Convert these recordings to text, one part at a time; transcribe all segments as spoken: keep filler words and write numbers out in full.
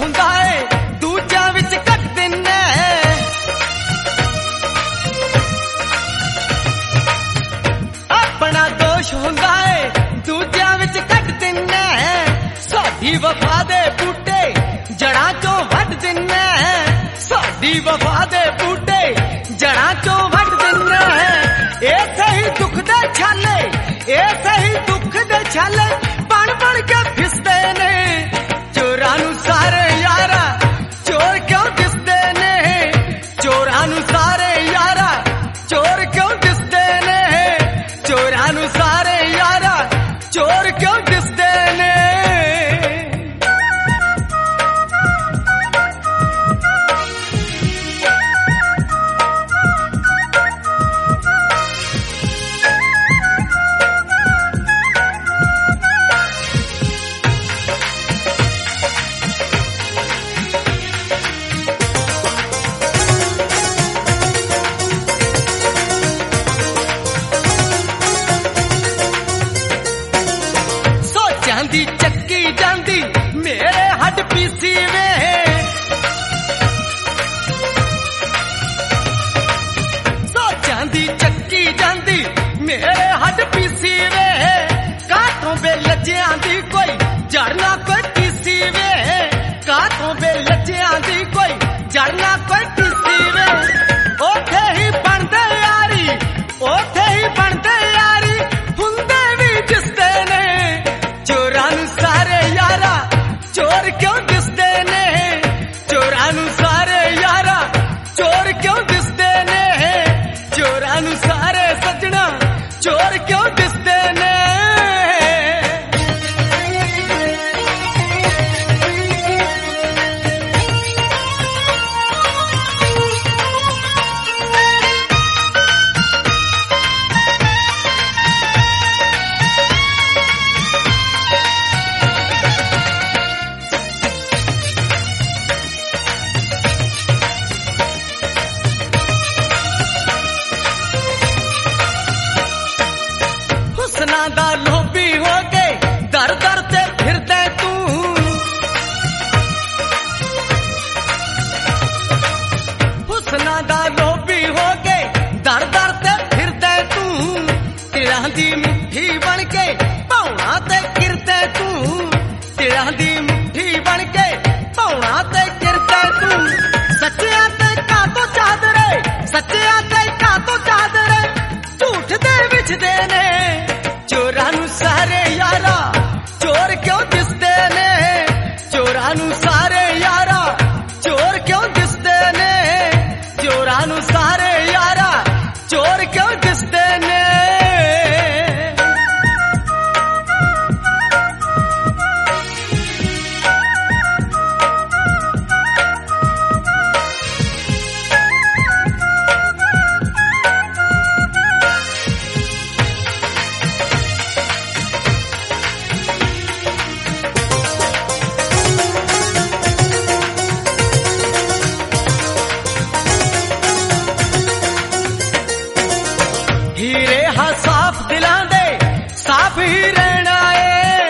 ਹੁੰਦਾ ਏ ਦੂਜਿਆਂ ਵਿੱਚ ਕੱਢ ਦਿੰਨੇ। ਆਪਣਾ ਦੋਸ਼ ਹੁੰਦਾ ਏ ਦੂਜਿਆਂ ਵਿੱਚ ਕੱਢ ਦਿੰਨੇ। ਸਾਡੀ ਵਫਾ ਦੇ ਬੂਟੇ ਜੜਾਂ ਚੋਂ ਵੱਢ ਦਿੰਨੇ। ਸਾਡੀ ਵਫਾ ਦੇ ਬੂਟੇ ਜੜਾਂ ਚੋਂ ਵੱਢ ਦਿੰਨੇ। ਇਹ ਸਹੀ ਦੁੱਖ ਦੇ ਛਾਲੇ, ਇਹ ਸਹੀ ਦੁੱਖ ਦੇ ਛਾਲੇ ਬਣ ਬਣ ਕੇ ਫਿਸਦੇ ਨੇ। ਚੋਰਾਂ ਨੂੰ ਸਾਰੇ ਯਾਰਾ ਚੋਰ ਕਿਉਂ ਦਿਸਦੇ ਨੇ। ਚੋਰਾਂ ਨੂੰ ਸਾਰੇ ਯਾਰਾ ਚੋਰ ਕਿਉਂ ਦਿਸਦੇ ਨੇ। ਚੋਰਾਂ ਨੂੰ ਸਾਰੇ ਯਾਰਾ ਚੋਰ ਕਿਉਂ ਦਿਸਦੇ ਨੇ। ਜਾਂਦੀ ਚੱਕੀ ਜਾਂਦੀ ਮੇਰੇ ਹੱਡ ਪੀਸੀ ਵੇ। ਸੋਚਾਂ ਦੀ ਚੱਕੀ ਜਾਂਦੀ ਮੇਰੇ ਹੱਡ ਪੀਸੀ ਵੇ। ਕਾਠੋਂ ਬੇ ਲੱਜਿਆਂ ਦੀ ਕੋਈ ਜੜ ਨਾ ਕੋਈ ਟੀਸੀ ਵੇ। ਕਾਠੋਂ ਬੇ ਲੱਜਿਆਂ ਦੀ ਕੋਈ ਜੜ ਨਾ ਕੋਈ ਟੀਸੀ ਵੇ। ਉੱਥੇ ਹੀ ਬਣਦੇ ਯਾਰੀ, ਉੱਥੇ ਹੀ ਬਣਦੇ ਯਾਰੀ ਹੁੰਦੇ ਵੀ ਜਿਸਦੇ ਨੇ। ਚੋਰਾਂ ਨੂੰ ਸਾਰੇ ਯਾਰਾ ਚੋਰ ਕਿਉਂ ਦਿਸਦੇ ਨੇ। ਚੋਰਾਂ ਨੂੰ ਸਾਰੇ ਯਾਰਾ ਚੋਰ ਕਿਉਂ ਦਿਸਦੇ ਨੇ। ਚੋਰਾਂ ਨੂੰ ਸਾਰੇ ਸੱਜਣਾ ਚੋਰ ਕਿਉਂ ਦਿਸਦੇ ਨੇ। ਹੁਸਨਾਂ ਦਾ ਲੋਭੀ ਹੋ ਕੇ ਦਰ ਦਰ ਤੇ ਫਿਰਦੇ ਤੂੰ। ਹੁਸਨਾਂ ਦਾ ਲੋਭੀ ਹੋ ਕੇ ਦਰ ਦਰ ਤੇ ਫਿਰਦੇ ਤੂੰ। ਤਿਲਾਂ ਦੀ ਮੁੱਠੀ ਬਣ ਕੇ ਭੌਣਾ ਤੇ ਕਿਰਦੇ ਤੂੰ। ਤਿਲਾਂ ਦੀ ਮੁੱਠੀ ਬਣ ਕੇ ਭੌਣਾ ਤੇ ਕਿਰਦੇ ਤੂੰ। ਸੱਚਿਆਂ ਤੇ ਕਾਤੋਂ ਚਾਦਰੇ, ਸੱਚਿਆਂ ਤੇ ਕਾਤੋਂ ਚਾਦਰੇ ਝੂਠ ਦੇ ਵਿਛਦੇ ਨੇ। ਚੋਰਾਂ ਨੂੰ ਸਾਰੇ ਯਾਰਾ ਚੋਰ ਕਿਉਂ ਦਿਸਦੇ ਨੇ। ਚੋਰਾਂ ਨੂੰ ਸਾਰੇ ਯਾਰਾ ਚੋਰ ਕਿਉਂ ਦਿਸਦੇ ਨੇ। ਚੋਰਾਂ ਨੂੰ ਸਾਰੇ ਯਾਰਾ ਚੋਰ ਕਿਉਂ ਦਿਸਦੇ ਨੇ। ਹੀਰੇ ਹਾਂ ਸਾਫ਼ ਦਿਲਾਂ ਦੇ ਸਾਫ਼ ਹੀ ਰਹਿਣਾ ਏ।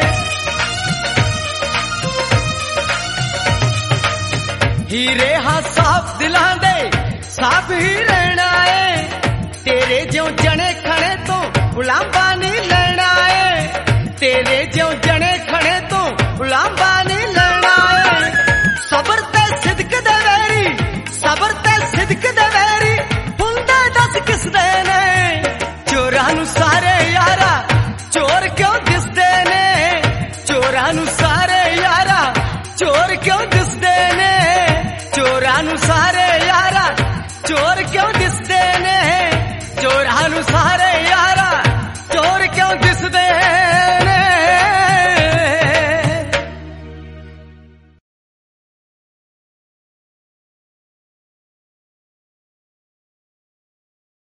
ਹੀਰੇ ਹਾਂ ਸਾਫ਼ ਦਿਲਾਂ ਦੇ ਸਾਫ਼ ਹੀ ਰਹਿਣਾ ਏ। ਤੇਰੇ ਜਿਉਂ ਜਣੇ ਖਣੇ ਤੋਂ ਉਲਾਂਭਾ ਨਹੀਂ ਲੈਣਾ ਏ। ਤੇਰੇ ਜਿਉਂ ਜਣੇ ਖਣੇ ਤੋਂ ਉਲਾਂਭਾ ਨਹੀਂ ਲੈਣਾ ਏ। ਸਬਰ ਤੇ ਸਿਦਕ ਦੇ ਵੈਰੀ, ਸਬਰ ਤੇ ਸਿਦਕ ਦੇ ਵੈਰੀ ਹੁੰਦੇ ਦੱਸ ਕਿਸਦੇ ਨੇ। ਚੋਰਾਂ ਨੂੰ ਸਾਰੇ ਯਾਰਾ ਚੋਰ ਕਿਉਂ ਦਿਸਦੇ ਨੇ। ਚੋਰਾਂ ਨੂੰ ਸਾਰੇ ਯਾਰਾ ਚੋਰ ਕਿਉਂ ਦਿਸਦੇ ਨੇ। ਚੋਰਾਂ ਨੂੰ ਸਾਰੇ ਯਾਰਾ ਚੋਰ ਕਿਉਂ